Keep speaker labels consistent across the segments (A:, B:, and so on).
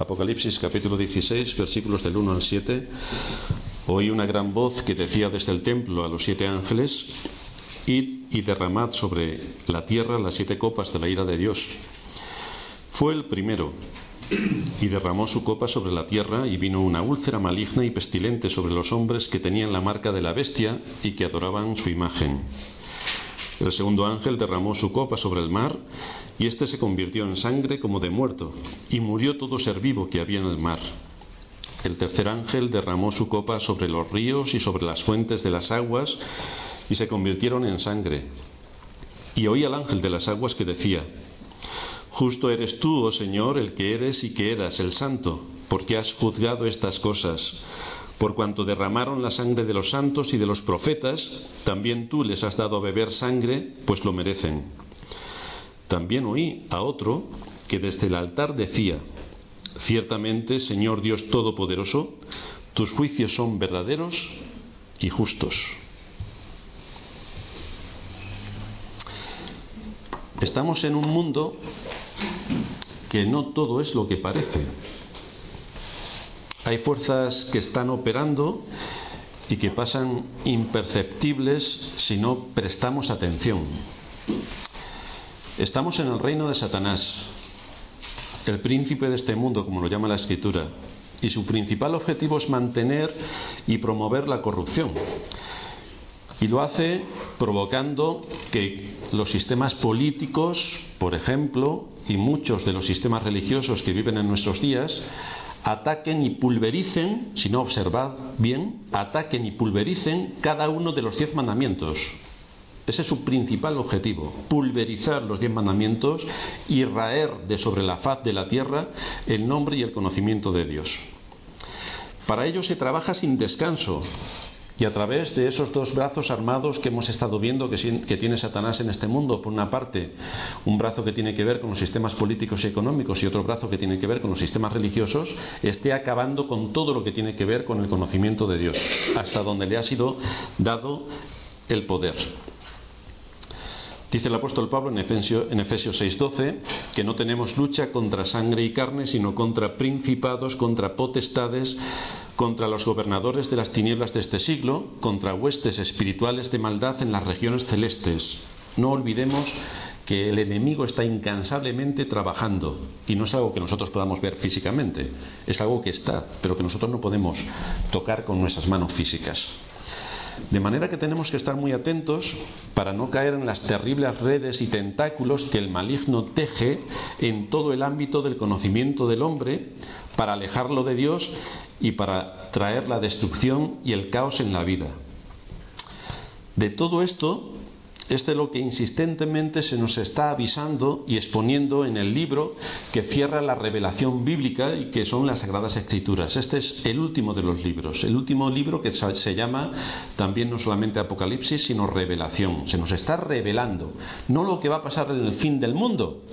A: Apocalipsis capítulo 16, versículos del 1 al 7. Oí una gran voz que decía desde el templo a los 7 ángeles: id y derramad sobre la tierra las 7 copas de la ira de Dios. Fue el primero, y derramó su copa sobre la tierra, y vino una úlcera maligna y pestilente sobre los hombres que tenían la marca de la bestia y que adoraban su imagen. El segundo ángel derramó su copa sobre el mar, y éste se convirtió en sangre como de muerto, y murió todo ser vivo que había en el mar. El tercer ángel derramó su copa sobre los ríos y sobre las fuentes de las aguas, y se convirtieron en sangre. Y oí al ángel de las aguas que decía: justo eres tú, oh Señor, el que eres y que eras, el Santo, porque has juzgado estas cosas. Por cuanto derramaron la sangre de los santos y de los profetas, también tú les has dado a beber sangre, pues lo merecen. También oí a otro que desde el altar decía: ciertamente, Señor Dios Todopoderoso, tus juicios son verdaderos y justos. Estamos en un mundo que no todo es lo que parece. Hay fuerzas que están operando y que pasan imperceptibles si no prestamos atención. Estamos en el reino de Satanás, el príncipe de este mundo, como lo llama la Escritura, y su principal objetivo es mantener y promover la corrupción. Y lo hace provocando que los sistemas políticos, por ejemplo, y muchos de los sistemas religiosos que viven en nuestros días, ataquen y pulvericen, si no observad bien, ataquen y pulvericen cada uno de los 10 mandamientos. Ese es su principal objetivo: pulverizar los 10 mandamientos y raer de sobre la faz de la tierra el nombre y el conocimiento de Dios. Para ello se trabaja sin descanso, y a través de esos 2 brazos armados que hemos estado viendo que tiene Satanás en este mundo. Por una parte, un brazo que tiene que ver con los sistemas políticos y económicos, y otro brazo que tiene que ver con los sistemas religiosos, esté acabando con todo lo que tiene que ver con el conocimiento de Dios, hasta donde le ha sido dado el poder. Dice el apóstol Pablo en Efesios 6:12 que no tenemos lucha contra sangre y carne, sino contra principados, contra potestades, contra los gobernadores de las tinieblas de este siglo, contra huestes espirituales de maldad en las regiones celestes. No olvidemos que el enemigo está incansablemente trabajando, y no es algo que nosotros podamos ver físicamente, es algo que está, pero que nosotros no podemos tocar con nuestras manos físicas. De manera que tenemos que estar muy atentos para no caer en las terribles redes y tentáculos que el maligno teje en todo el ámbito del conocimiento del hombre, para alejarlo de Dios y para traer la destrucción y el caos en la vida. De todo esto es de lo que insistentemente se nos está avisando y exponiendo en el libro que cierra la revelación bíblica y que son las Sagradas Escrituras. Este es el último de los libros, el último libro que se llama también no solamente Apocalipsis, sino Revelación. Se nos está revelando no lo que va a pasar en el fin del mundo.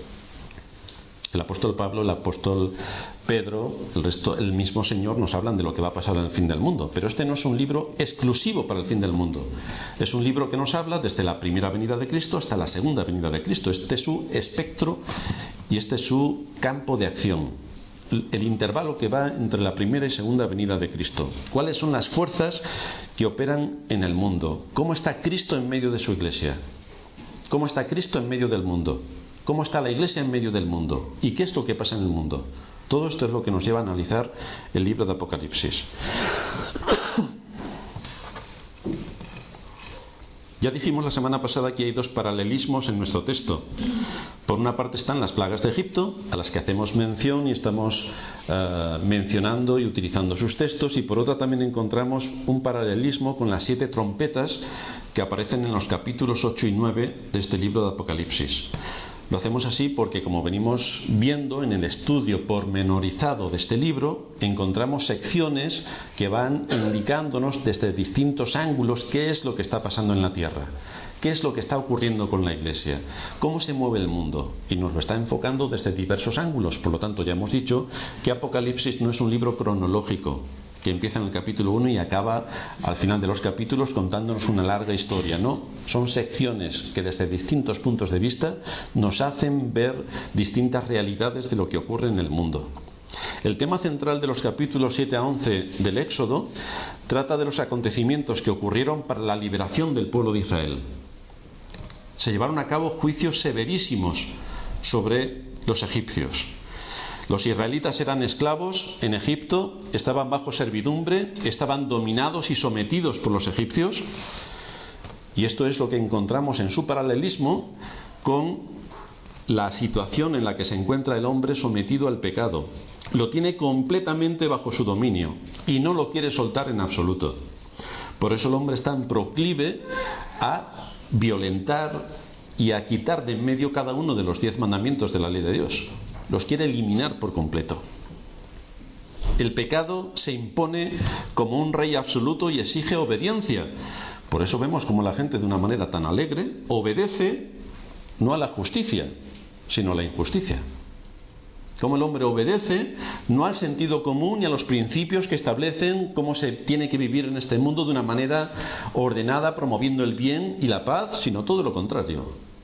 A: El apóstol Pablo, el apóstol Pedro, el mismo Señor nos hablan de lo que va a pasar en el fin del mundo. Pero este no es un libro exclusivo para el fin del mundo. Es un libro que nos habla desde la primera venida de Cristo hasta la segunda venida de Cristo. Este es su espectro y este es su campo de acción. El intervalo que va entre la primera y segunda venida de Cristo. ¿Cuáles son las fuerzas que operan en el mundo? ¿Cómo está Cristo en medio de su iglesia? ¿Cómo está Cristo en medio del mundo? ¿Cómo está la iglesia en medio del mundo? ¿Y qué es lo que pasa en el mundo? Todo esto es lo que nos lleva a analizar el libro de Apocalipsis. Ya dijimos la semana pasada que hay 2 paralelismos en nuestro texto. Por una parte están las plagas de Egipto, a las que hacemos mención y estamos mencionando y utilizando sus textos, y por otra también encontramos un paralelismo con las 7 trompetas que aparecen en los capítulos 8 y 9 de este libro de Apocalipsis. Lo hacemos así porque, como venimos viendo en el estudio pormenorizado de este libro, encontramos secciones que van indicándonos desde distintos ángulos qué es lo que está pasando en la tierra, qué es lo que está ocurriendo con la iglesia, cómo se mueve el mundo, y nos lo está enfocando desde diversos ángulos. Por lo tanto, ya hemos dicho que Apocalipsis no es un libro cronológico, que empieza en el capítulo 1 y acaba al final de los capítulos contándonos una larga historia. No, son secciones que desde distintos puntos de vista nos hacen ver distintas realidades de lo que ocurre en el mundo. El tema central de los capítulos 7 a 11 del Éxodo trata de los acontecimientos que ocurrieron para la liberación del pueblo de Israel. Se llevaron a cabo juicios severísimos sobre los egipcios. Los israelitas eran esclavos en Egipto, estaban bajo servidumbre, estaban dominados y sometidos por los egipcios, y esto es lo que encontramos en su paralelismo con la situación en la que se encuentra el hombre sometido al pecado. Lo tiene completamente bajo su dominio y no lo quiere soltar en absoluto. Por eso el hombre es tan proclive a violentar y a quitar de en medio cada uno de los 10 mandamientos de la ley de Dios. Los quiere eliminar por completo. El pecado se impone como un rey absoluto y exige obediencia. Por eso vemos como la gente, de una manera tan alegre, obedece no a la justicia, sino a la injusticia. Como el hombre obedece no al sentido común y a los principios que establecen cómo se tiene que vivir en este mundo de una manera ordenada, promoviendo el bien y la paz, sino todo lo contrario.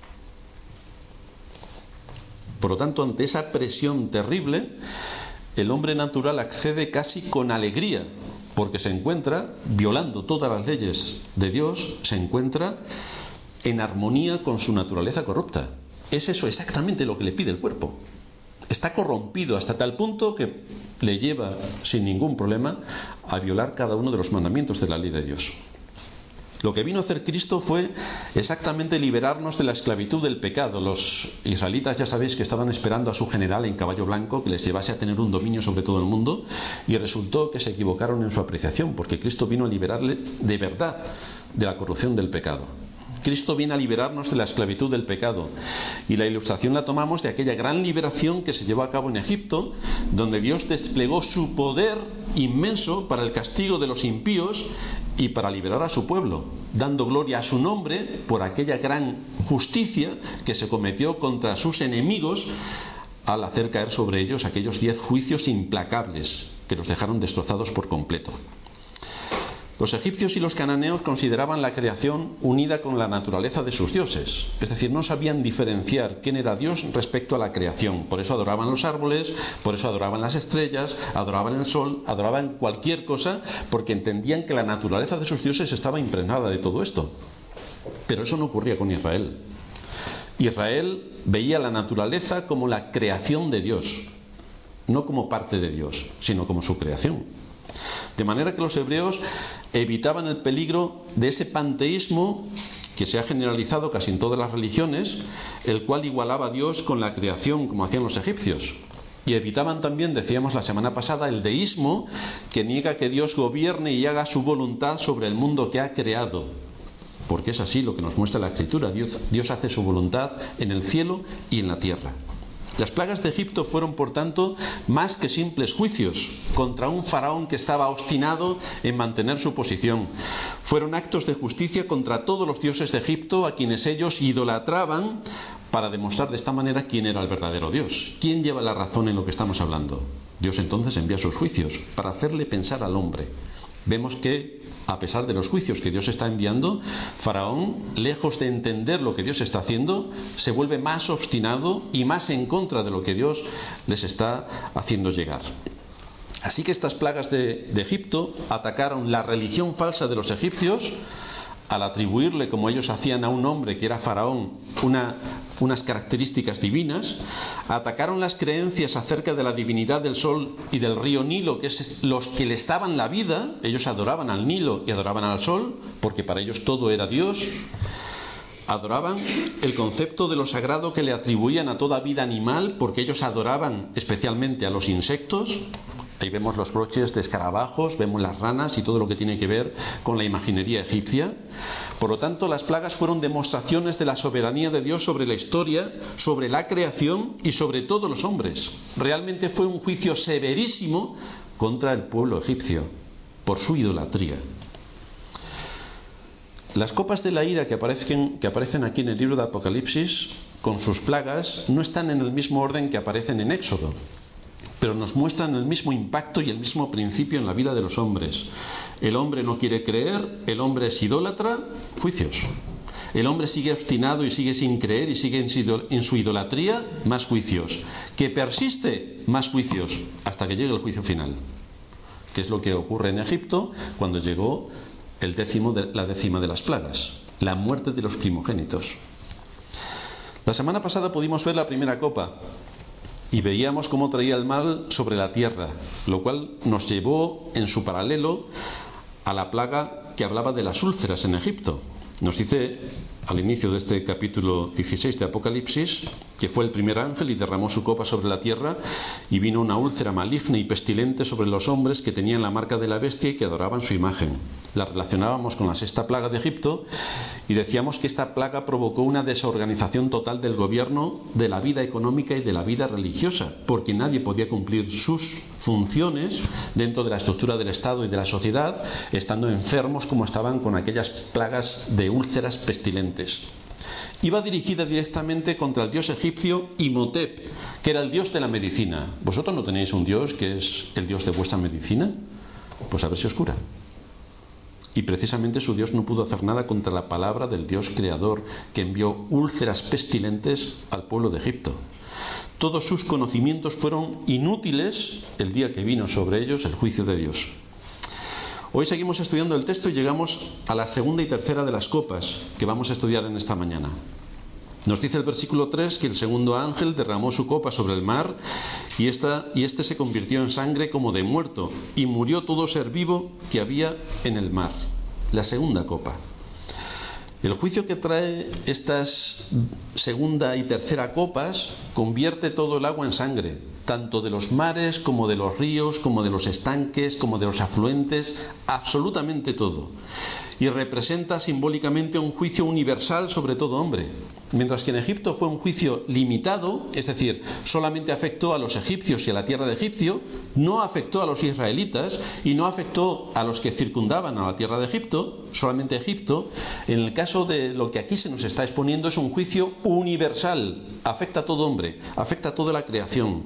A: Por lo tanto, ante esa presión terrible, el hombre natural accede casi con alegría, porque se encuentra, violando todas las leyes de Dios, se encuentra en armonía con su naturaleza corrupta. Es eso exactamente lo que le pide el cuerpo. Está corrompido hasta tal punto que le lleva sin ningún problema a violar cada uno de los mandamientos de la ley de Dios. Lo que vino a hacer Cristo fue exactamente liberarnos de la esclavitud del pecado. Los israelitas, ya sabéis, que estaban esperando a su general en caballo blanco que les llevase a tener un dominio sobre todo el mundo, y resultó que se equivocaron en su apreciación, porque Cristo vino a liberarle de verdad de la corrupción del pecado. Cristo viene a liberarnos de la esclavitud del pecado, y la ilustración la tomamos de aquella gran liberación que se llevó a cabo en Egipto, donde Dios desplegó su poder inmenso para el castigo de los impíos y para liberar a su pueblo, dando gloria a su nombre por aquella gran justicia que se cometió contra sus enemigos al hacer caer sobre ellos aquellos 10 juicios implacables que los dejaron destrozados por completo. Los egipcios y los cananeos consideraban la creación unida con la naturaleza de sus dioses, es decir, no sabían diferenciar quién era Dios respecto a la creación. Por eso adoraban los árboles, por eso adoraban las estrellas, adoraban el sol, adoraban cualquier cosa, porque entendían que la naturaleza de sus dioses estaba impregnada de todo esto. Pero eso no ocurría con Israel. Israel veía la naturaleza como la creación de Dios, no como parte de Dios, sino como su creación. De manera que los hebreos evitaban el peligro de ese panteísmo que se ha generalizado casi en todas las religiones, el cual igualaba a Dios con la creación, como hacían los egipcios. Y evitaban también, decíamos la semana pasada, el deísmo, que niega que Dios gobierne y haga su voluntad sobre el mundo que ha creado. Porque es así lo que nos muestra la Escritura. Dios hace su voluntad en el cielo y en la tierra. Las plagas de Egipto fueron, por tanto, más que simples juicios contra un faraón que estaba obstinado en mantener su posición. Fueron actos de justicia contra todos los dioses de Egipto, a quienes ellos idolatraban, para demostrar de esta manera quién era el verdadero Dios. ¿Quién lleva la razón en lo que estamos hablando? Dios entonces envía sus juicios para hacerle pensar al hombre. Vemos que, a pesar de los juicios que Dios está enviando, Faraón, lejos de entender lo que Dios está haciendo, se vuelve más obstinado y más en contra de lo que Dios les está haciendo llegar. Así que estas plagas de Egipto atacaron la religión falsa de los egipcios, al atribuirle, como ellos hacían a un hombre que era Faraón, unas características divinas. Atacaron las creencias acerca de la divinidad del sol y del río Nilo, que es los que les daban la vida. Ellos adoraban al Nilo y adoraban al sol, porque para ellos todo era Dios. Adoraban el concepto de lo sagrado que le atribuían a toda vida animal, porque ellos adoraban especialmente a los insectos. Ahí vemos los broches de escarabajos, vemos las ranas y todo lo que tiene que ver con la imaginería egipcia. Por lo tanto, las plagas fueron demostraciones de la soberanía de Dios sobre la historia, sobre la creación y sobre todos los hombres. Realmente fue un juicio severísimo contra el pueblo egipcio por su idolatría. Las copas de la ira que aparecen aquí en el libro de Apocalipsis, con sus plagas, no están en el mismo orden que aparecen en Éxodo, pero nos muestran el mismo impacto y el mismo principio en la vida de los hombres. El hombre no quiere creer, el hombre es idólatra, juicios. el hombre sigue obstinado y sigue sin creer y sigue en su idolatría, más juicios. Que persiste, más juicios, hasta que llegue el juicio final, que es lo que ocurre en Egipto cuando llegó la décima de las plagas, la muerte de los primogénitos. La semana pasada pudimos ver la primera copa y veíamos cómo traía el mal sobre la tierra, lo cual nos llevó en su paralelo a la plaga que hablaba de las úlceras en Egipto. Nos dice al inicio de este capítulo 16 de Apocalipsis que fue el primer ángel y derramó su copa sobre la tierra, y vino una úlcera maligna y pestilente sobre los hombres que tenían la marca de la bestia y que adoraban su imagen. La relacionábamos con la sexta plaga de Egipto y decíamos que esta plaga provocó una desorganización total del gobierno, de la vida económica y de la vida religiosa, porque nadie podía cumplir sus funciones dentro de la estructura del Estado y de la sociedad, estando enfermos como estaban con aquellas plagas de úlceras pestilentes. Iba dirigida directamente contra el dios egipcio Imhotep, que era el dios de la medicina. ¿Vosotros no tenéis un dios que es el dios de vuestra medicina? Pues a ver si os cura. Y precisamente su dios no pudo hacer nada contra la palabra del Dios creador, que envió úlceras pestilentes al pueblo de Egipto. Todos sus conocimientos fueron inútiles el día que vino sobre ellos el juicio de Dios. Hoy seguimos estudiando el texto y llegamos a la segunda y tercera de las copas que vamos a estudiar en esta mañana. Nos dice el versículo 3 que el segundo ángel derramó su copa sobre el mar y este se convirtió en sangre como de muerto, y murió todo ser vivo que había en el mar. La segunda copa. El juicio que trae estas segunda y tercera copas convierte todo el agua en sangre, tanto de los mares como de los ríos, como de los estanques, como de los afluentes, absolutamente todo. Y representa simbólicamente un juicio universal sobre todo hombre. Mientras que en Egipto fue un juicio limitado, es decir, solamente afectó a los egipcios y a la tierra de Egipto, no afectó a los israelitas y no afectó a los que circundaban a la tierra de Egipto, solamente Egipto. En el caso de lo que aquí se nos está exponiendo es un juicio universal, afecta a todo hombre, afecta a toda la creación.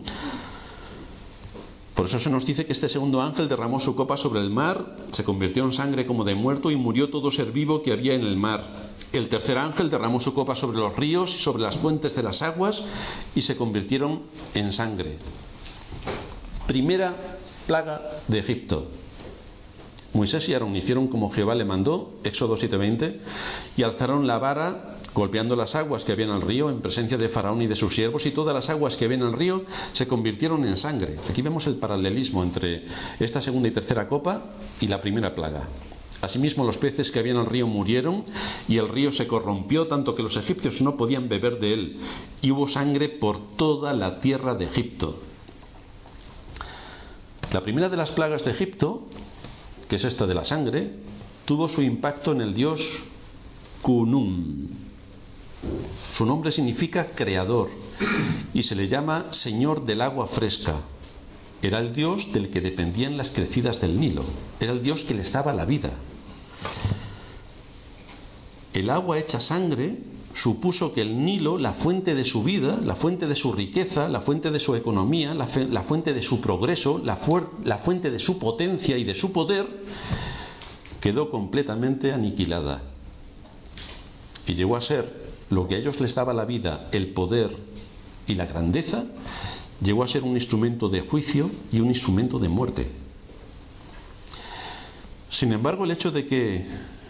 A: Por eso se nos dice que este segundo ángel derramó su copa sobre el mar, se convirtió en sangre como de muerto y murió todo ser vivo que había en el mar. El tercer ángel derramó su copa sobre los ríos y sobre las fuentes de las aguas y se convirtieron en sangre. Primera plaga de Egipto. Moisés y Aarón hicieron como Jehová le mandó, Éxodo 7:20, y alzaron la vara golpeando las aguas que había en el río en presencia de Faraón y de sus siervos, y todas las aguas que había en el río se convirtieron en sangre. Aquí vemos el paralelismo entre esta segunda y tercera copa y la primera plaga. Asimismo, los peces que había en el río murieron y el río se corrompió tanto que los egipcios no podían beber de él, y hubo sangre por toda la tierra de Egipto. La primera de las plagas de Egipto, que es esta de la sangre, tuvo su impacto en el dios Khnum. Su nombre significa creador y se le llama Señor del agua fresca. Era el dios del que dependían las crecidas del Nilo. Era el dios que les daba la vida. El agua hecha sangre supuso que el Nilo, la fuente de su vida, la fuente de su riqueza, la fuente de su economía, la fuente de su progreso, la fuente de su potencia y de su poder, quedó completamente aniquilada. Y llegó a ser lo que a ellos les daba la vida, el poder y la grandeza, llegó a ser un instrumento de juicio y un instrumento de muerte. Sin embargo, el hecho de que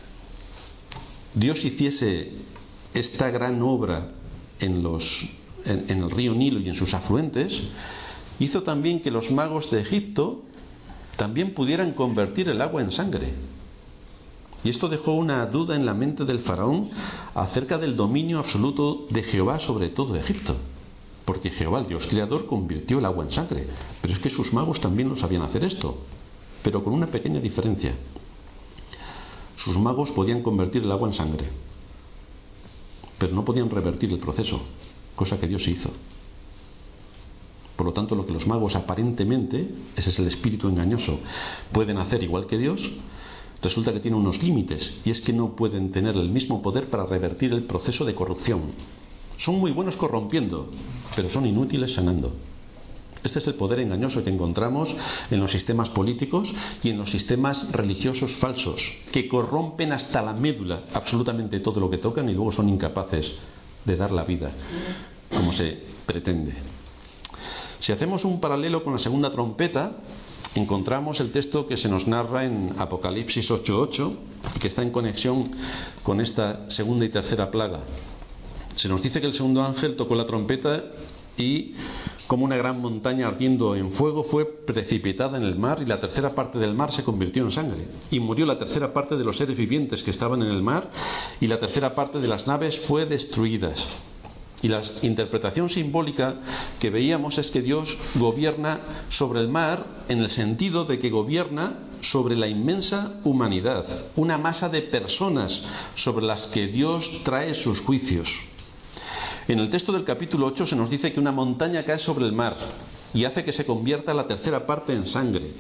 A: Dios hiciese esta gran obra en el río Nilo y en sus afluentes, hizo también que los magos de Egipto también pudieran convertir el agua en sangre. Y esto dejó una duda en la mente del faraón acerca del dominio absoluto de Jehová sobre todo Egipto. Porque Jehová, el Dios creador, convirtió el agua en sangre. Pero es que sus magos también lo sabían hacer esto, pero con una pequeña diferencia. Sus magos podían convertir el agua en sangre, pero no podían revertir el proceso, cosa que Dios hizo. Por lo tanto, lo que los magos aparentemente, ese es el espíritu engañoso, pueden hacer igual que Dios, resulta que tiene unos límites, y es que no pueden tener el mismo poder para revertir el proceso de corrupción. Son muy buenos corrompiendo, pero son inútiles sanando. Este es el poder engañoso que encontramos en los sistemas políticos y en los sistemas religiosos falsos, que corrompen hasta la médula absolutamente todo lo que tocan y luego son incapaces de dar la vida como se pretende. Si hacemos un paralelo con la segunda trompeta, encontramos el texto que se nos narra en Apocalipsis 8:8, que está en conexión con esta segunda y tercera plaga. Se nos dice que el segundo ángel tocó la trompeta y como una gran montaña ardiendo en fuego fue precipitada en el mar, y la tercera parte del mar se convirtió en sangre, y murió la tercera parte de los seres vivientes que estaban en el mar, y la tercera parte de las naves fue destruidas. Y la interpretación simbólica que veíamos es que Dios gobierna sobre el mar en el sentido de que gobierna sobre la inmensa humanidad, una masa de personas sobre las que Dios trae sus juicios. En el texto del capítulo 8 se nos dice que una montaña cae sobre el mar y hace que se convierta la tercera parte en sangre.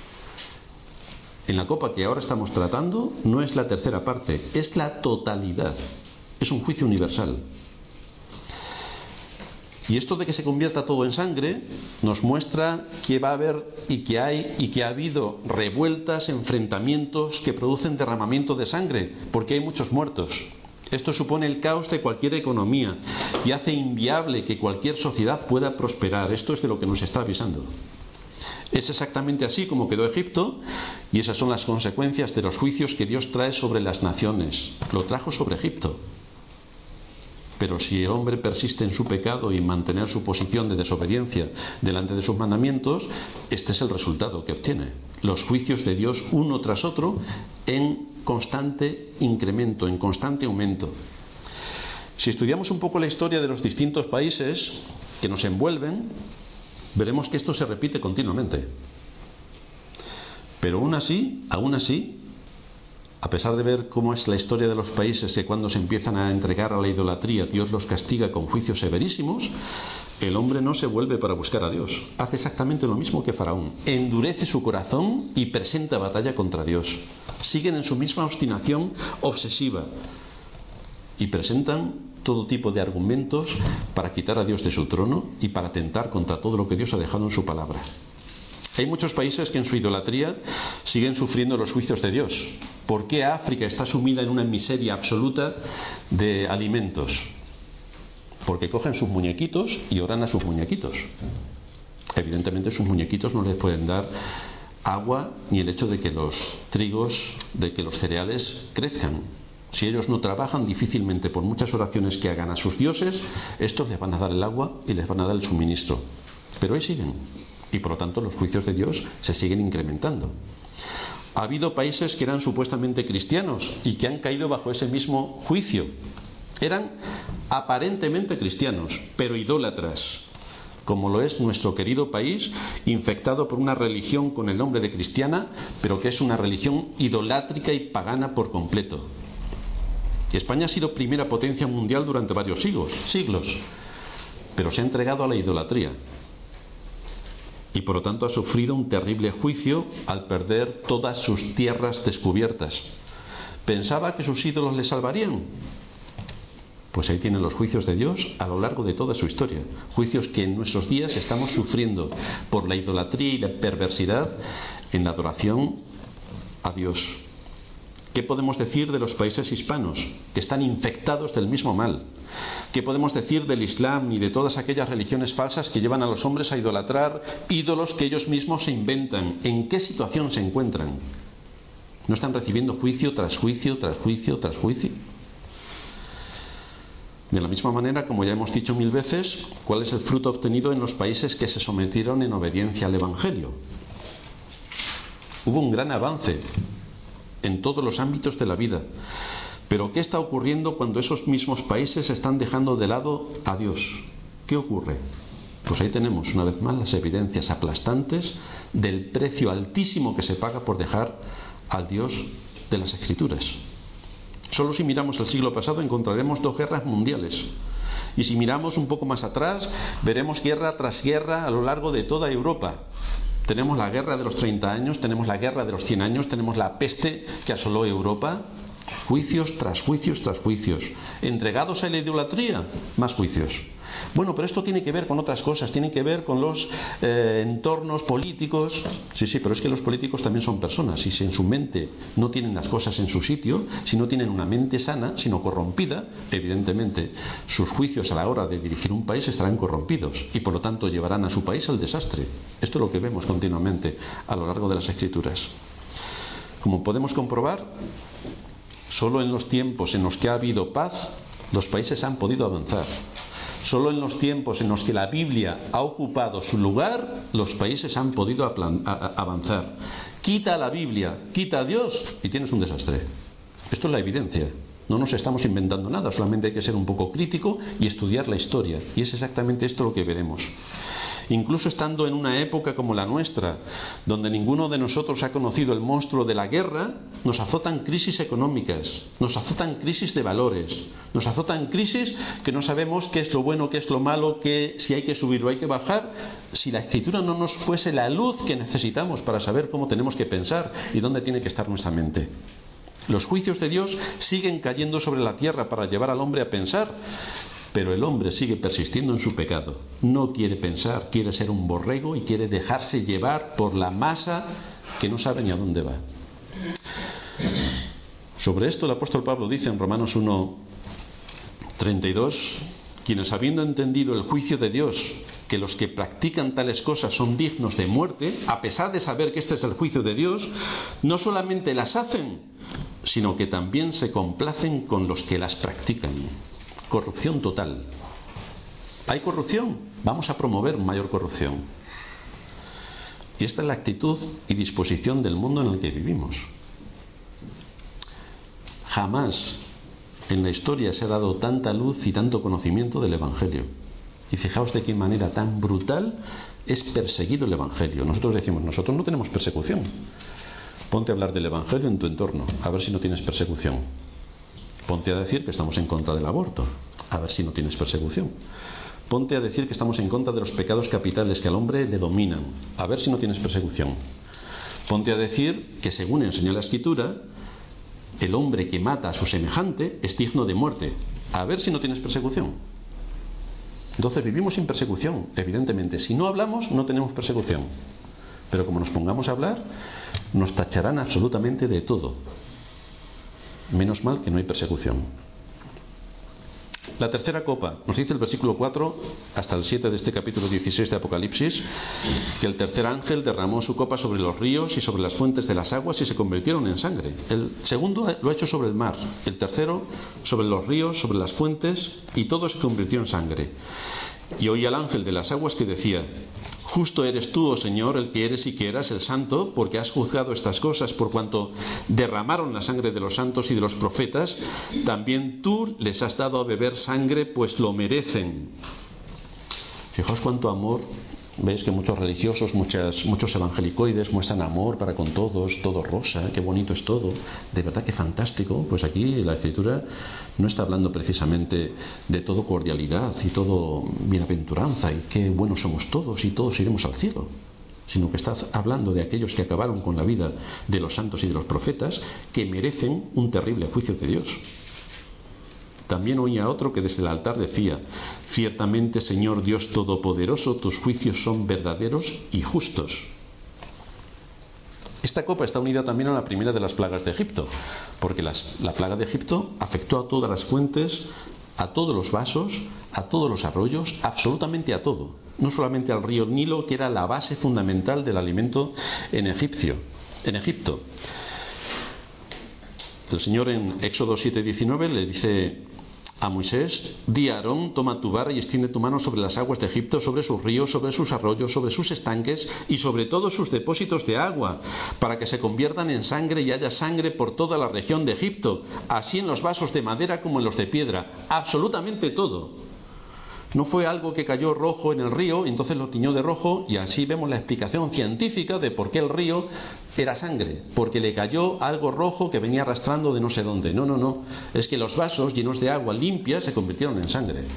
A: En la copa que ahora estamos tratando no es la tercera parte, es la totalidad. Es un juicio universal. Y esto de que se convierta todo en sangre nos muestra que va a haber y que hay y que ha habido revueltas, enfrentamientos que producen derramamiento de sangre, porque hay muchos muertos. Esto supone el caos de cualquier economía y hace inviable que cualquier sociedad pueda prosperar. Esto es de lo que nos está avisando. Es exactamente así como quedó Egipto, y esas son las consecuencias de los juicios que Dios trae sobre las naciones. Lo trajo sobre Egipto. Pero si el hombre persiste en su pecado y mantener su posición de desobediencia delante de sus mandamientos, este es el resultado que obtiene. Los juicios de Dios uno tras otro en constante incremento, en constante aumento. Si estudiamos un poco la historia de los distintos países que nos envuelven, veremos que esto se repite continuamente. Pero aún así, a pesar de ver cómo es la historia de los países que cuando se empiezan a entregar a la idolatría, Dios los castiga con juicios severísimos, el hombre no se vuelve para buscar a Dios. Hace exactamente lo mismo que Faraón. Endurece su corazón y presenta batalla contra Dios. Siguen en su misma obstinación obsesiva y presentan todo tipo de argumentos para quitar a Dios de su trono y para atentar contra todo lo que Dios ha dejado en su palabra. Hay muchos países que en su idolatría siguen sufriendo los juicios de Dios. ¿Por qué África está sumida en una miseria absoluta de alimentos? Porque cogen sus muñequitos y oran a sus muñequitos. Evidentemente sus muñequitos no les pueden dar agua ni el hecho de que los trigos, de que los cereales crezcan. Si ellos no trabajan, difícilmente por muchas oraciones que hagan a sus dioses, estos les van a dar el agua y les van a dar el suministro. Pero ahí siguen. Y por lo tanto los juicios de Dios se siguen incrementando. Ha habido países que eran supuestamente cristianos y que han caído bajo ese mismo juicio. Eran aparentemente cristianos, pero idólatras, como lo es nuestro querido país, infectado por una religión con el nombre de cristiana, pero que es una religión idolátrica y pagana por completo. España ha sido primera potencia mundial durante varios siglos, pero se ha entregado a la idolatría. Y por lo tanto ha sufrido un terrible juicio al perder todas sus tierras descubiertas. ¿Pensaba que sus ídolos le salvarían? Pues ahí tienen los juicios de Dios a lo largo de toda su historia. Juicios que en nuestros días estamos sufriendo por la idolatría y la perversidad en la adoración a Dios. ¿Qué podemos decir de los países hispanos, que están infectados del mismo mal? ¿Qué podemos decir del Islam y de todas aquellas religiones falsas que llevan a los hombres a idolatrar ídolos que ellos mismos se inventan? ¿En qué situación se encuentran? ¿No están recibiendo juicio tras juicio, tras juicio, tras juicio? De la misma manera, como ya hemos dicho 1000 veces, ¿cuál es el fruto obtenido en los países que se sometieron en obediencia al Evangelio? Hubo un gran avance en todos los ámbitos de la vida. Pero ¿qué está ocurriendo cuando esos mismos países están dejando de lado a Dios? ¿Qué ocurre? Pues ahí tenemos una vez más las evidencias aplastantes del precio altísimo que se paga por dejar al Dios de las Escrituras. Solo si miramos el siglo pasado encontraremos 2 guerras mundiales. Y si miramos un poco más atrás, veremos guerra tras guerra a lo largo de toda Europa. Tenemos la guerra de los 30 años, tenemos la guerra de los 100 años, tenemos la peste que asoló Europa. Juicios tras juicios tras juicios. Entregados a la idolatría, más juicios. Bueno, pero esto tiene que ver con otras cosas, tiene que ver con los entornos políticos. Sí, pero es que los políticos también son personas, y si en su mente no tienen las cosas en su sitio, si no tienen una mente sana, sino corrompida, evidentemente sus juicios a la hora de dirigir un país estarán corrompidos y por lo tanto llevarán a su país al desastre. Esto es lo que vemos continuamente a lo largo de las Escrituras. Como podemos comprobar, solo en los tiempos en los que ha habido paz, los países han podido avanzar. Solo en los tiempos en los que la Biblia ha ocupado su lugar, los países han podido avanzar. Quita a la Biblia, quita a Dios y tienes un desastre. Esto es la evidencia. No nos estamos inventando nada, solamente hay que ser un poco crítico y estudiar la historia. Y es exactamente esto lo que veremos. Incluso estando en una época como la nuestra, donde ninguno de nosotros ha conocido el monstruo de la guerra, nos azotan crisis económicas, nos azotan crisis de valores, nos azotan crisis que no sabemos qué es lo bueno, qué es lo malo, si hay que subir o hay que bajar, si la Escritura no nos fuese la luz que necesitamos para saber cómo tenemos que pensar y dónde tiene que estar nuestra mente. Los juicios de Dios siguen cayendo sobre la tierra para llevar al hombre a pensar, pero el hombre sigue persistiendo en su pecado. No quiere pensar, quiere ser un borrego y quiere dejarse llevar por la masa que no sabe ni a dónde va. Sobre esto el apóstol Pablo dice en Romanos 1:32, quienes habiendo entendido el juicio de Dios, que los que practican tales cosas son dignos de muerte, a pesar de saber que este es el juicio de Dios, no solamente las hacen, sino que también se complacen con los que las practican. Corrupción total. ¿Hay corrupción? Vamos a promover mayor corrupción. Y esta es la actitud y disposición del mundo en el que vivimos. Jamás en la historia se ha dado tanta luz y tanto conocimiento del Evangelio. Y fijaos de qué manera tan brutal es perseguido el Evangelio. Nosotros decimos, nosotros no tenemos persecución. Ponte a hablar del Evangelio en tu entorno, a ver si no tienes persecución. Ponte a decir que estamos en contra del aborto, a ver si no tienes persecución. Ponte a decir que estamos en contra de los pecados capitales que al hombre le dominan, a ver si no tienes persecución. Ponte a decir que, según enseña la Escritura, el hombre que mata a su semejante es digno de muerte, a ver si no tienes persecución. Entonces vivimos sin persecución, evidentemente. Si no hablamos, no tenemos persecución. Pero como nos pongamos a hablar, nos tacharán absolutamente de todo. Menos mal que no hay persecución. La tercera copa, nos dice el versículo 4 hasta el 7 de este capítulo 16 de Apocalipsis, que el tercer ángel derramó su copa sobre los ríos y sobre las fuentes de las aguas y se convirtieron en sangre. El segundo lo ha hecho sobre el mar, el tercero sobre los ríos, sobre las fuentes, y todo se convirtió en sangre. Y oí al ángel de las aguas que decía, justo eres tú, oh Señor, el que eres y que eras el santo, porque has juzgado estas cosas, por cuanto derramaron la sangre de los santos y de los profetas, también tú les has dado a beber sangre, pues lo merecen. Fijaos cuánto amor. Veis que muchos religiosos, muchos evangelicoides muestran amor para con todos, todo rosa, qué bonito es todo, de verdad que fantástico. Pues aquí la Escritura no está hablando precisamente de todo cordialidad y todo bienaventuranza y qué buenos somos todos y todos iremos al cielo, sino que está hablando de aquellos que acabaron con la vida de los santos y de los profetas, que merecen un terrible juicio de Dios. También oía otro que desde el altar decía, ciertamente, Señor Dios Todopoderoso, tus juicios son verdaderos y justos. Esta copa está unida también a la primera de las plagas de Egipto, porque la plaga de Egipto afectó a todas las fuentes, a todos los vasos, a todos los arroyos, absolutamente a todo. No solamente al río Nilo, que era la base fundamental del alimento en Egipto. El Señor en Éxodo 7:19 le dice a Moisés, di a Aarón, toma tu vara y extiende tu mano sobre las aguas de Egipto, sobre sus ríos, sobre sus arroyos, sobre sus estanques y sobre todos sus depósitos de agua, para que se conviertan en sangre y haya sangre por toda la región de Egipto, así en los vasos de madera como en los de piedra, absolutamente todo. No fue algo que cayó rojo en el río, entonces lo tiñó de rojo, y así vemos la explicación científica de por qué el río era sangre, porque le cayó algo rojo que venía arrastrando de no sé dónde. No, es que los vasos llenos de agua limpia se convirtieron en sangre.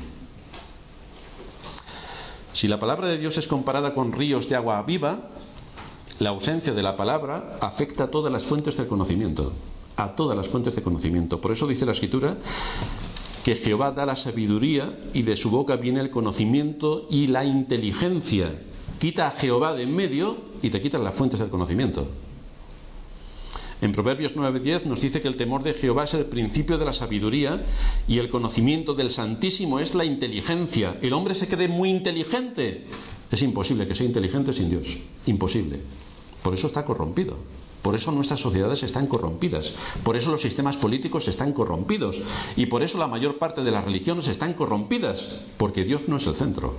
A: Si la palabra de Dios es comparada con ríos de agua viva, la ausencia de la palabra afecta a todas las fuentes del conocimiento, a todas las fuentes de conocimiento. Por eso dice la Escritura que Jehová da la sabiduría y de su boca viene el conocimiento y la inteligencia. Quita a Jehová de en medio y te quitan las fuentes del conocimiento. En Proverbios 9:10 nos dice que el temor de Jehová es el principio de la sabiduría y el conocimiento del Santísimo es la inteligencia. El hombre se cree muy inteligente. Es imposible que sea inteligente sin Dios. Imposible. Por eso está corrompido. Por eso nuestras sociedades están corrompidas. Por eso los sistemas políticos están corrompidos. Y por eso la mayor parte de las religiones están corrompidas. Porque Dios no es el centro.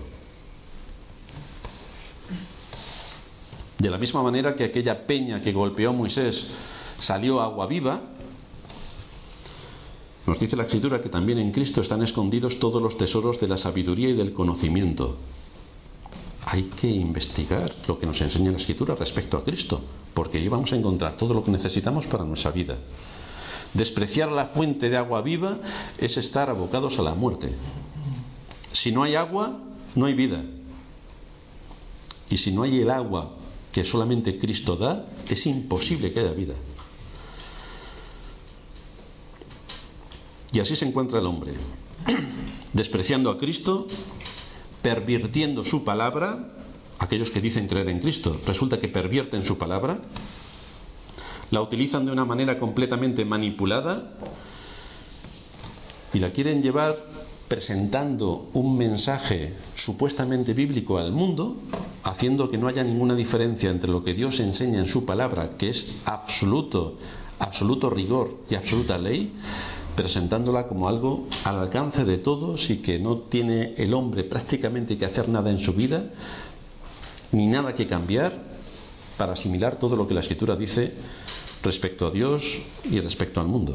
A: De la misma manera que aquella peña que golpeó a Moisés salió agua viva, nos dice la Escritura que también en Cristo están escondidos todos los tesoros de la sabiduría y del conocimiento. Hay que investigar lo que nos enseña la Escritura respecto a Cristo, porque ahí vamos a encontrar todo lo que necesitamos para nuestra vida. Despreciar la fuente de agua viva es estar abocados a la muerte. Si no hay agua, no hay vida. Y si no hay el agua que solamente Cristo da, es imposible que haya vida. Y así se encuentra el hombre, despreciando a Cristo, pervirtiendo su palabra. Aquellos que dicen creer en Cristo, resulta que pervierten su palabra, la utilizan de una manera completamente manipulada y la quieren llevar presentando un mensaje supuestamente bíblico al mundo, haciendo que no haya ninguna diferencia entre lo que Dios enseña en su palabra, que es absoluto rigor y absoluta ley, presentándola como algo al alcance de todos y que no tiene el hombre prácticamente que hacer nada en su vida, ni nada que cambiar para asimilar todo lo que la Escritura dice respecto a Dios y respecto al mundo.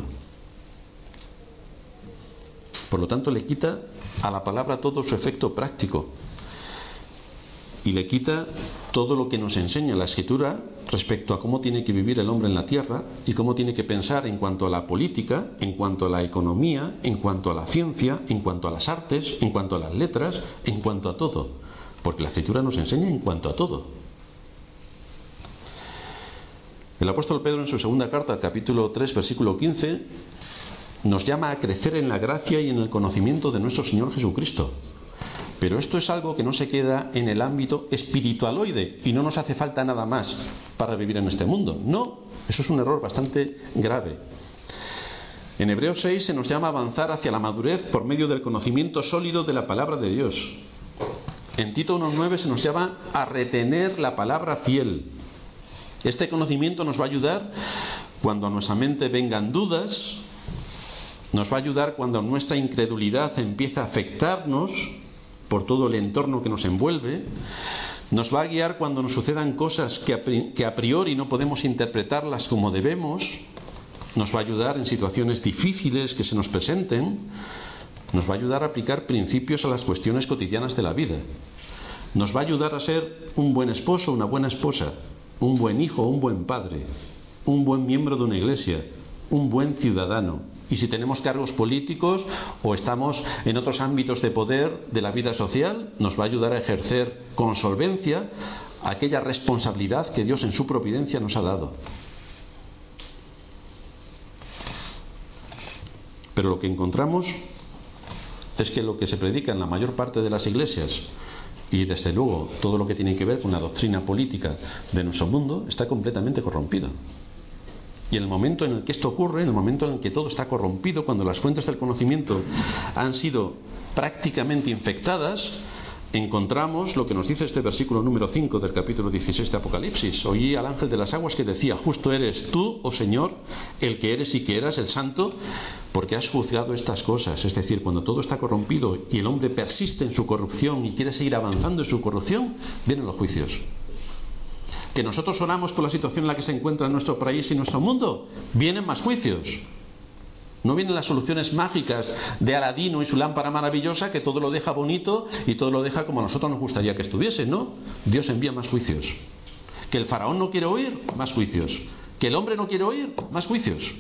A: Por lo tanto, le quita a la palabra todo su efecto práctico y le quita todo lo que nos enseña la Escritura respecto a cómo tiene que vivir el hombre en la tierra y cómo tiene que pensar en cuanto a la política, en cuanto a la economía, en cuanto a la ciencia, en cuanto a las artes, en cuanto a las letras, en cuanto a todo. Porque la Escritura nos enseña en cuanto a todo. El apóstol Pedro en su segunda carta, capítulo 3, versículo 15, nos llama a crecer en la gracia y en el conocimiento de nuestro Señor Jesucristo. Pero esto es algo que no se queda en el ámbito espiritualoide y no nos hace falta nada más para vivir en este mundo. No, eso es un error bastante grave. En Hebreos 6 se nos llama a avanzar hacia la madurez por medio del conocimiento sólido de la palabra de Dios. En Tito 1:9 se nos llama a retener la palabra fiel. Este conocimiento nos va a ayudar cuando a nuestra mente vengan dudas, nos va a ayudar cuando nuestra incredulidad empieza a afectarnos por todo el entorno que nos envuelve, nos va a guiar cuando nos sucedan cosas que a priori no podemos interpretarlas como debemos, nos va a ayudar en situaciones difíciles que se nos presenten, nos va a ayudar a aplicar principios a las cuestiones cotidianas de la vida, nos va a ayudar a ser un buen esposo, una buena esposa, un buen hijo, un buen padre, un buen miembro de una iglesia, un buen ciudadano. Y si tenemos cargos políticos o estamos en otros ámbitos de poder de la vida social, nos va a ayudar a ejercer con solvencia aquella responsabilidad que Dios en su providencia nos ha dado. Pero lo que encontramos es que lo que se predica en la mayor parte de las iglesias, y desde luego todo lo que tiene que ver con la doctrina política de nuestro mundo, está completamente corrompido. Y en el momento en el que esto ocurre, en el momento en el que todo está corrompido, cuando las fuentes del conocimiento han sido prácticamente infectadas, encontramos lo que nos dice este versículo número 5 del capítulo 16 de Apocalipsis. Oí al ángel de las aguas que decía: justo eres tú, oh Señor, el que eres y que eras, el santo, porque has juzgado estas cosas. Es decir, cuando todo está corrompido y el hombre persiste en su corrupción y quiere seguir avanzando en su corrupción, vienen los juicios. Que nosotros oramos por la situación en la que se encuentra nuestro país y nuestro mundo, vienen más juicios. No vienen las soluciones mágicas de Aladino y su lámpara maravillosa que todo lo deja bonito y todo lo deja como a nosotros nos gustaría que estuviese, ¿no? Dios envía más juicios. Que el faraón no quiere oír, más juicios. Que el hombre no quiere oír, más juicios.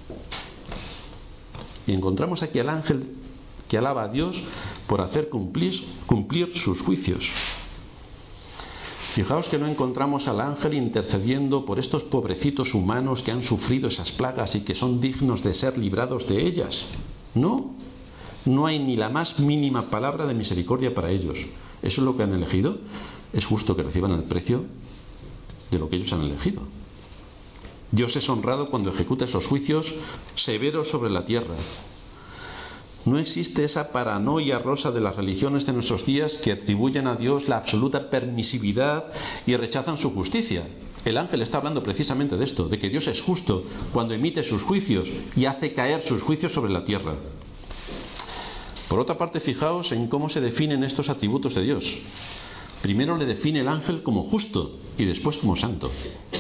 A: Y encontramos aquí al ángel que alaba a Dios por hacer cumplir sus juicios. Fijaos que no encontramos al ángel intercediendo por estos pobrecitos humanos que han sufrido esas plagas y que son dignos de ser librados de ellas. No, No hay ni la más mínima palabra de misericordia para ellos. Eso es lo que han elegido. Es justo que reciban el precio de lo que ellos han elegido. Dios es honrado cuando ejecuta esos juicios severos sobre la tierra. No existe esa paranoia rosa de las religiones de nuestros días que atribuyen a Dios la absoluta permisividad y rechazan su justicia. El ángel está hablando precisamente de esto, de que Dios es justo cuando emite sus juicios y hace caer sus juicios sobre la tierra. Por otra parte, fijaos en cómo se definen estos atributos de Dios. Primero le define el ángel como justo y después como santo.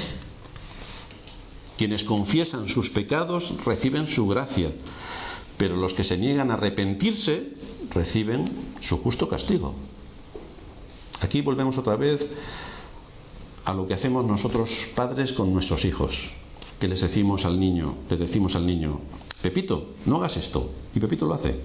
A: Quienes confiesan sus pecados reciben su gracia, pero los que se niegan a arrepentirse reciben su justo castigo. Aquí volvemos otra vez a lo que hacemos nosotros padres con nuestros hijos, que les decimos al niño, Pepito, no hagas esto, y Pepito lo hace.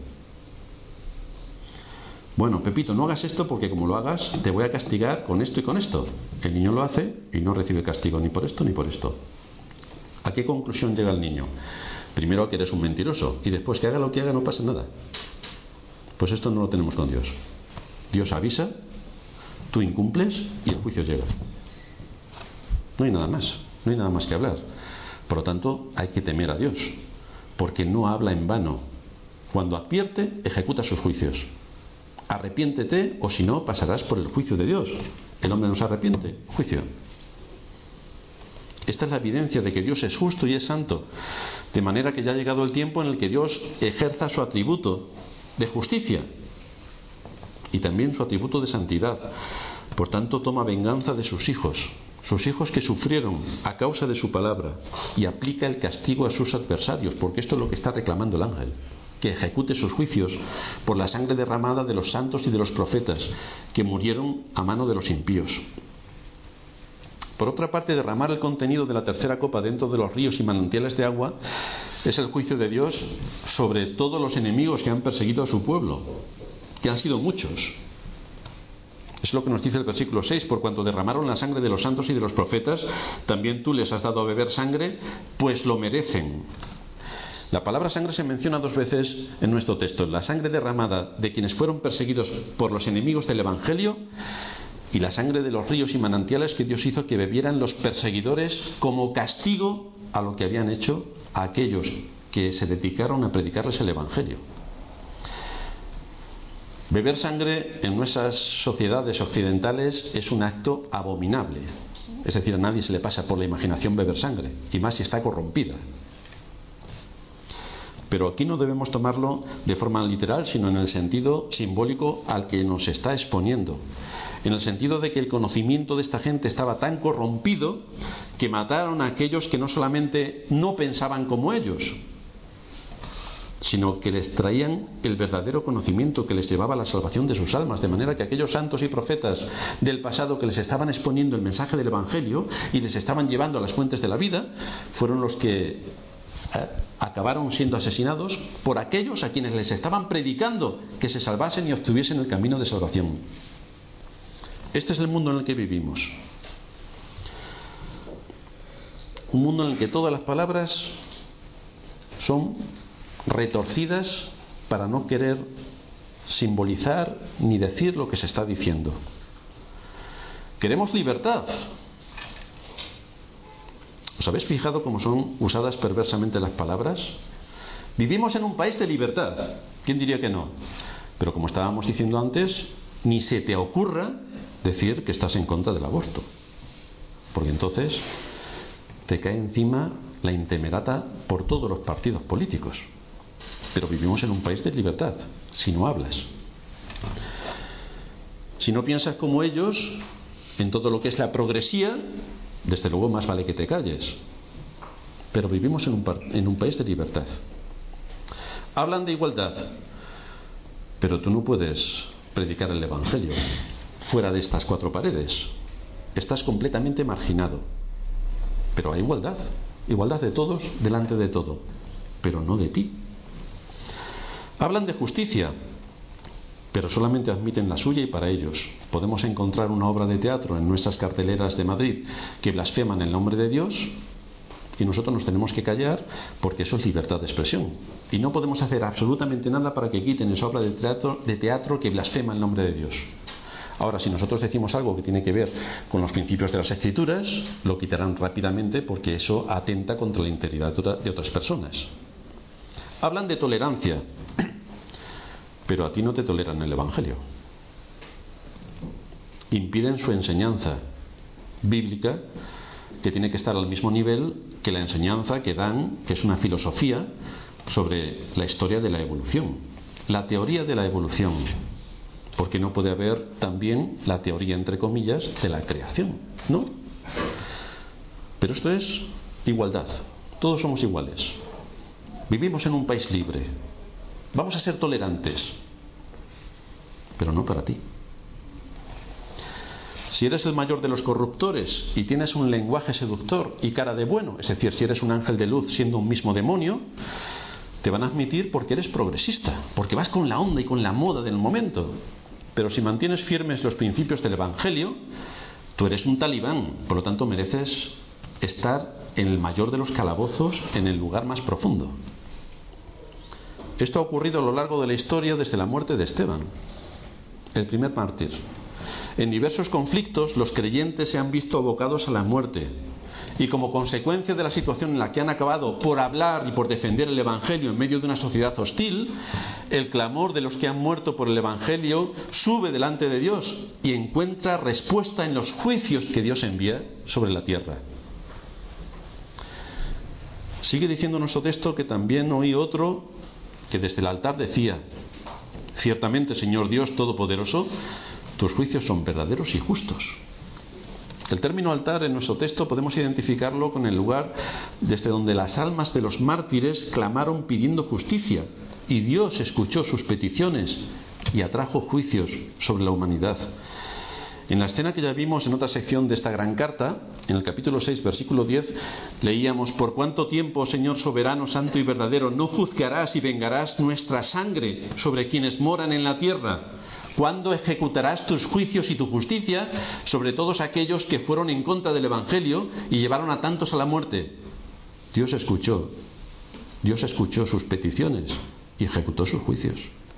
A: Bueno, Pepito, no hagas esto porque como lo hagas te voy a castigar con esto y con esto. El niño lo hace y no recibe castigo ni por esto ni por esto. ¿A qué conclusión llega el niño? Primero que eres un mentiroso y después que haga lo que haga no pasa nada. Pues esto no lo tenemos con Dios. Dios avisa, tú incumples y el juicio llega. No hay nada más que hablar. Por lo tanto, hay que temer a Dios, porque no habla en vano. Cuando advierte, ejecuta sus juicios. Arrepiéntete o si no, pasarás por el juicio de Dios. El hombre no se arrepiente, juicio. Esta es la evidencia de que Dios es justo y es santo, de manera que ya ha llegado el tiempo en el que Dios ejerza su atributo de justicia y también su atributo de santidad. Por tanto, toma venganza de sus hijos que sufrieron a causa de su palabra, y aplica el castigo a sus adversarios, porque esto es lo que está reclamando el ángel, que ejecute sus juicios por la sangre derramada de los santos y de los profetas que murieron a mano de los impíos. Por otra parte, derramar el contenido de la tercera copa dentro de los ríos y manantiales de agua es el juicio de Dios sobre todos los enemigos que han perseguido a su pueblo, que han sido muchos. Es lo que nos dice el versículo 6: por cuanto derramaron la sangre de los santos y de los profetas, también tú les has dado a beber sangre, pues lo merecen. La palabra sangre se menciona 2 veces en nuestro texto: la sangre derramada de quienes fueron perseguidos por los enemigos del Evangelio, y la sangre de los ríos y manantiales que Dios hizo que bebieran los perseguidores como castigo a lo que habían hecho a aquellos que se dedicaron a predicarles el Evangelio. Beber sangre en nuestras sociedades occidentales es un acto abominable. Es decir, a nadie se le pasa por la imaginación beber sangre, y más si está corrompida. Pero aquí no debemos tomarlo de forma literal, sino en el sentido simbólico al que nos está exponiendo. En el sentido de que el conocimiento de esta gente estaba tan corrompido que mataron a aquellos que no solamente no pensaban como ellos, sino que les traían el verdadero conocimiento que les llevaba a la salvación de sus almas. De manera que aquellos santos y profetas del pasado que les estaban exponiendo el mensaje del Evangelio y les estaban llevando a las fuentes de la vida, fueron los que acabaron siendo asesinados por aquellos a quienes les estaban predicando que se salvasen y obtuviesen el camino de salvación. Este es el mundo en el que vivimos. Un mundo en el que todas las palabras son retorcidas para no querer simbolizar ni decir lo que se está diciendo. Queremos libertad. ¿Os habéis fijado cómo son usadas perversamente las palabras? Vivimos en un país de libertad. ¿Quién diría que no? Pero como estábamos diciendo antes, ni se te ocurra decir que estás en contra del aborto, porque entonces te cae encima la intemerata por todos los partidos políticos. Pero vivimos en un país de libertad, si no hablas. Si no piensas como ellos en todo lo que es la progresía, desde luego más vale que te calles. Pero vivimos en un país de libertad. Hablan de igualdad, pero tú no puedes predicar el Evangelio fuera de estas 4 paredes. Estás completamente marginado. Pero hay igualdad de todos delante de todo, pero no de ti. Hablan de justicia, pero solamente admiten la suya y para ellos. Podemos encontrar una obra de teatro en nuestras carteleras de Madrid que blasfeman el nombre de Dios, Y nosotros nos tenemos que callar porque eso es libertad de expresión. Y no podemos hacer absolutamente nada para que quiten esa obra de teatro que blasfema el nombre de Dios. Ahora, si nosotros decimos algo que tiene que ver con los principios de las Escrituras, lo quitarán rápidamente porque eso atenta contra la integridad de otras personas. Hablan de tolerancia, pero a ti no te toleran el Evangelio. Impiden su enseñanza bíblica, que tiene que estar al mismo nivel que la enseñanza que dan, que es una filosofía sobre la historia de la evolución, la teoría de la evolución, porque no puede haber también la teoría, entre comillas, de la creación, ¿no? Pero esto es igualdad, todos somos iguales, vivimos en un país libre, vamos a ser tolerantes, pero no para ti. Si eres el mayor de los corruptores y tienes un lenguaje seductor y cara de bueno, es decir, si eres un ángel de luz siendo un mismo demonio, te van a admitir porque eres progresista, porque vas con la onda y con la moda del momento. Pero si mantienes firmes los principios del Evangelio, tú eres un talibán, por lo tanto mereces estar en el mayor de los calabozos, en el lugar más profundo. Esto ha ocurrido a lo largo de la historia desde la muerte de Esteban, el primer mártir. En diversos conflictos los creyentes se han visto abocados a la muerte y como consecuencia de la situación en la que han acabado por hablar y por defender el Evangelio en medio de una sociedad hostil, el clamor de los que han muerto por el Evangelio sube delante de Dios y encuentra respuesta en los juicios que Dios envía sobre la tierra. Sigue diciendo nuestro texto que también oí otro que desde el altar decía: ciertamente, Señor Dios Todopoderoso, tus juicios son verdaderos y justos. El término altar en nuestro texto podemos identificarlo con el lugar desde donde las almas de los mártires clamaron pidiendo justicia, y Dios escuchó sus peticiones y atrajo juicios sobre la humanidad. En la escena que ya vimos en otra sección de esta gran carta, en el capítulo 6, versículo 10, leíamos: ¿por cuánto tiempo, Señor soberano, santo y verdadero, no juzgarás y vengarás nuestra sangre sobre quienes moran en la tierra? ¿Cuándo ejecutarás tus juicios y tu justicia sobre todos aquellos que fueron en contra del Evangelio y llevaron a tantos a la muerte? Dios escuchó sus peticiones y ejecutó sus juicios.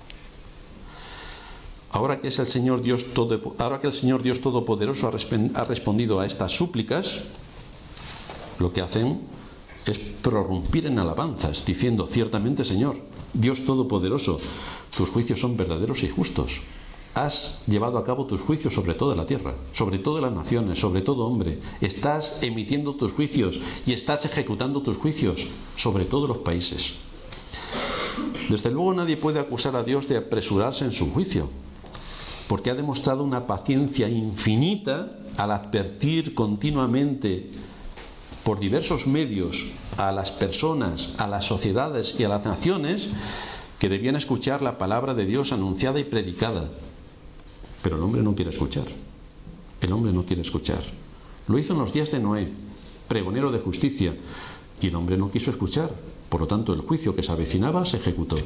A: Ahora que el Señor Dios Todopoderoso ha respondido a estas súplicas, lo que hacen es prorrumpir en alabanzas, diciendo: ciertamente, Señor Dios Todopoderoso, tus juicios son verdaderos y justos. Has llevado a cabo tus juicios sobre toda la tierra, sobre todas las naciones, sobre todo hombre. Estás emitiendo tus juicios y estás ejecutando tus juicios sobre todos los países. Desde luego nadie puede acusar a Dios de apresurarse en su juicio, porque ha demostrado una paciencia infinita al advertir continuamente por diversos medios a las personas, a las sociedades y a las naciones que debían escuchar la palabra de Dios anunciada y predicada. Pero el hombre no quiere escuchar. El hombre no quiere escuchar. Lo hizo en los días de Noé, pregonero de justicia, y el hombre no quiso escuchar. Por lo tanto, el juicio que se avecinaba se ejecutó.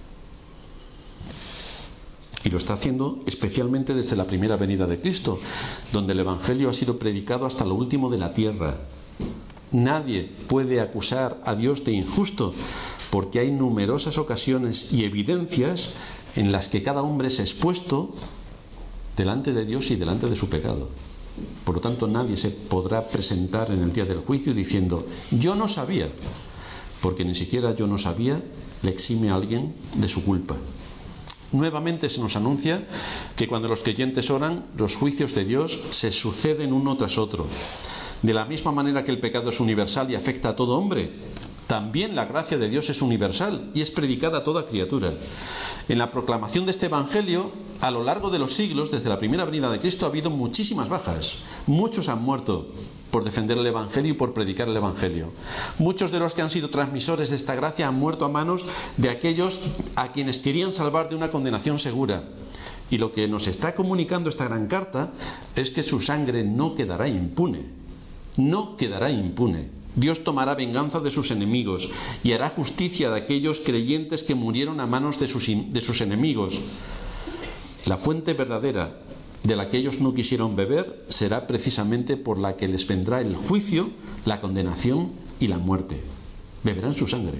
A: Y lo está haciendo especialmente desde la primera venida de Cristo, donde el Evangelio ha sido predicado hasta lo último de la tierra. Nadie puede acusar a Dios de injusto, porque hay numerosas ocasiones y evidencias en las que cada hombre es expuesto delante de Dios y delante de su pecado. Por lo tanto, nadie se podrá presentar en el día del juicio diciendo: yo no sabía, porque ni siquiera yo no sabía le exime a alguien de su culpa. Nuevamente se nos anuncia que cuando los creyentes oran, los juicios de Dios se suceden uno tras otro. De la misma manera que el pecado es universal y afecta a todo hombre, también la gracia de Dios es universal y es predicada a toda criatura. En la proclamación de este Evangelio, a lo largo de los siglos, desde la primera venida de Cristo, ha habido muchísimas bajas. Muchos han muerto por defender el Evangelio y por predicar el Evangelio. Muchos de los que han sido transmisores de esta gracia han muerto a manos de aquellos a quienes querían salvar de una condenación segura. Y lo que nos está comunicando esta gran carta es que su sangre no quedará impune. No quedará impune. Dios tomará venganza de sus enemigos y hará justicia de aquellos creyentes que murieron a manos de sus enemigos. La fuente verdadera de la que ellos no quisieron beber será precisamente por la que les vendrá el juicio, la condenación y la muerte. Beberán su sangre.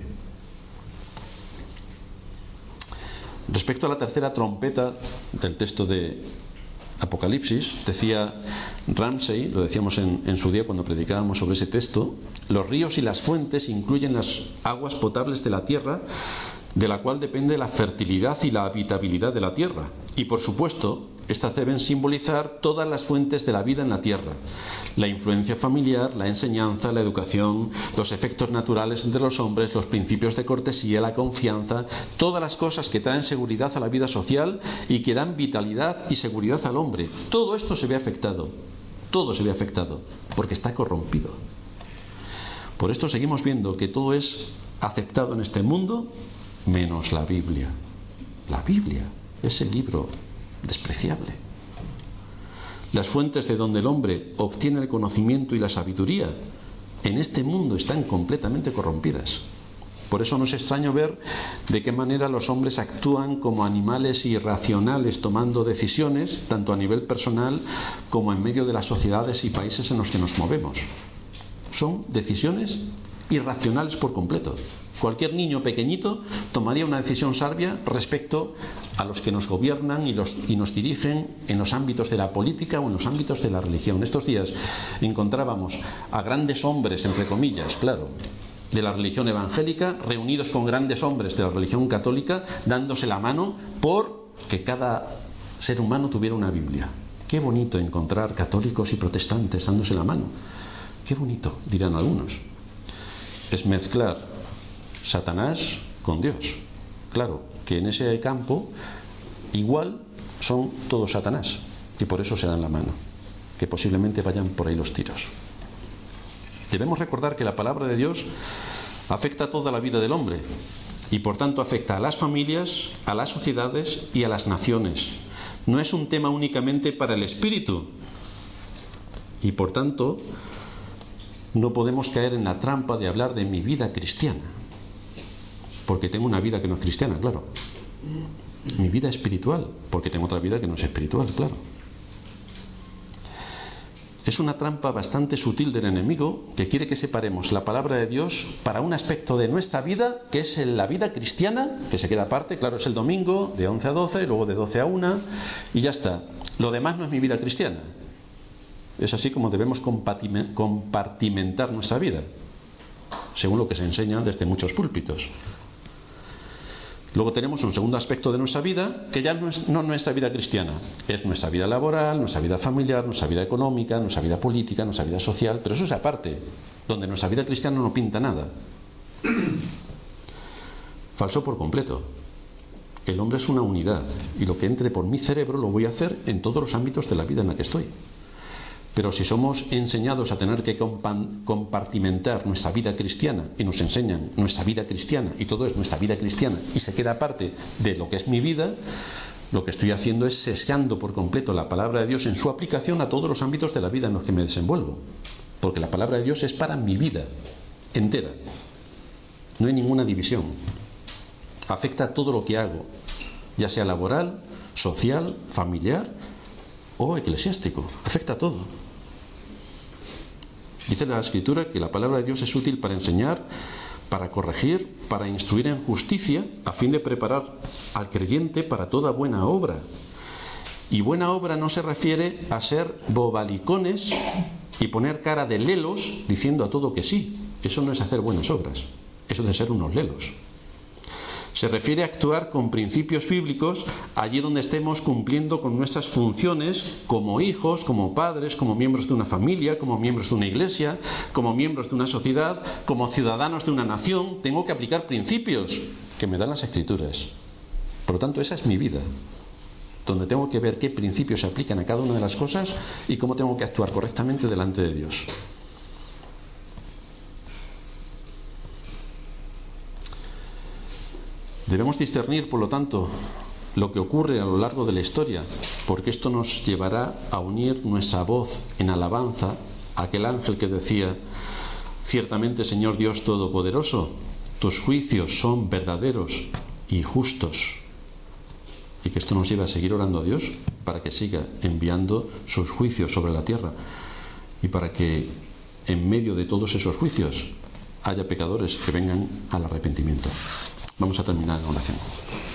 A: Respecto a la tercera trompeta del texto de Apocalipsis, decía Ramsey, lo decíamos en su día cuando predicábamos sobre ese texto, los ríos y las fuentes incluyen las aguas potables de la tierra, de la cual depende la fertilidad y la habitabilidad de la tierra. Y por supuesto, estas deben simbolizar todas las fuentes de la vida en la tierra: la influencia familiar, la enseñanza, la educación, los efectos naturales entre los hombres, los principios de cortesía, la confianza, todas las cosas que traen seguridad a la vida social y que dan vitalidad y seguridad al hombre. Todo esto se ve afectado, porque está corrompido. Por esto seguimos viendo que todo es aceptado en este mundo menos la Biblia. La Biblia es el libro despreciable. Las fuentes de donde el hombre obtiene el conocimiento y la sabiduría en este mundo están completamente corrompidas. Por eso no es extraño ver de qué manera los hombres actúan como animales irracionales, tomando decisiones tanto a nivel personal como en medio de las sociedades y países en los que nos movemos. Son decisiones irracionales por completo. Cualquier niño pequeñito tomaría una decisión sabia respecto a los que nos gobiernan y nos dirigen en los ámbitos de la política o en los ámbitos de la religión. Estos días encontrábamos a grandes hombres, entre comillas, claro, de la religión evangélica, reunidos con grandes hombres de la religión católica, dándose la mano por que cada ser humano tuviera una Biblia. Qué bonito encontrar católicos y protestantes dándose la mano. Qué bonito, dirán algunos. Es mezclar Satanás con Dios. Claro, que en ese campo igual son todos Satanás, y por eso se dan la mano, que posiblemente vayan por ahí los tiros. Debemos recordar que la palabra de Dios afecta a toda la vida del hombre, y por tanto afecta a las familias, a las sociedades y a las naciones. No es un tema únicamente para el espíritu, y por tanto no podemos caer en la trampa de hablar de mi vida cristiana, porque tengo una vida que no es cristiana, claro. Mi vida espiritual, porque tengo otra vida que no es espiritual, claro. Es una trampa bastante sutil del enemigo, que quiere que separemos la palabra de Dios para un aspecto de nuestra vida, que es la vida cristiana, que se queda aparte, claro, es el domingo de 11 a 12, y luego de 12 a 1, y ya está. Lo demás no es mi vida cristiana. Es así como debemos compartimentar nuestra vida, según lo que se enseña desde muchos púlpitos. Luego tenemos un segundo aspecto de nuestra vida, que ya no es nuestra vida cristiana, es nuestra vida laboral, nuestra vida familiar, nuestra vida económica, nuestra vida política, nuestra vida social, pero eso es aparte, donde nuestra vida cristiana no pinta nada. Falso por completo. El hombre es una unidad, y lo que entre por mi cerebro lo voy a hacer en todos los ámbitos de la vida en la que estoy. Pero si somos enseñados a tener que compartimentar nuestra vida cristiana, y nos enseñan nuestra vida cristiana, y todo es nuestra vida cristiana, y se queda aparte de lo que es mi vida, lo que estoy haciendo es sesgando por completo la palabra de Dios en su aplicación a todos los ámbitos de la vida en los que me desenvuelvo. Porque la palabra de Dios es para mi vida entera. No hay ninguna división. Afecta a todo lo que hago, ya sea laboral, social, familiar o eclesiástico. Afecta a todo. Dice la Escritura que la palabra de Dios es útil para enseñar, para corregir, para instruir en justicia, a fin de preparar al creyente para toda buena obra. Y buena obra no se refiere a ser bobalicones y poner cara de lelos diciendo a todo que sí. Eso no es hacer buenas obras. Eso es de ser unos lelos. Se refiere a actuar con principios bíblicos allí donde estemos cumpliendo con nuestras funciones como hijos, como padres, como miembros de una familia, como miembros de una iglesia, como miembros de una sociedad, como ciudadanos de una nación. Tengo que aplicar principios que me dan las Escrituras. Por lo tanto, esa es mi vida, donde tengo que ver qué principios se aplican a cada una de las cosas y cómo tengo que actuar correctamente delante de Dios. Debemos discernir, por lo tanto, lo que ocurre a lo largo de la historia, porque esto nos llevará a unir nuestra voz en alabanza a aquel ángel que decía: ciertamente, Señor Dios Todopoderoso, tus juicios son verdaderos y justos. Y que esto nos lleve a seguir orando a Dios para que siga enviando sus juicios sobre la tierra, y para que en medio de todos esos juicios haya pecadores que vengan al arrepentimiento. Vamos a terminar en oración.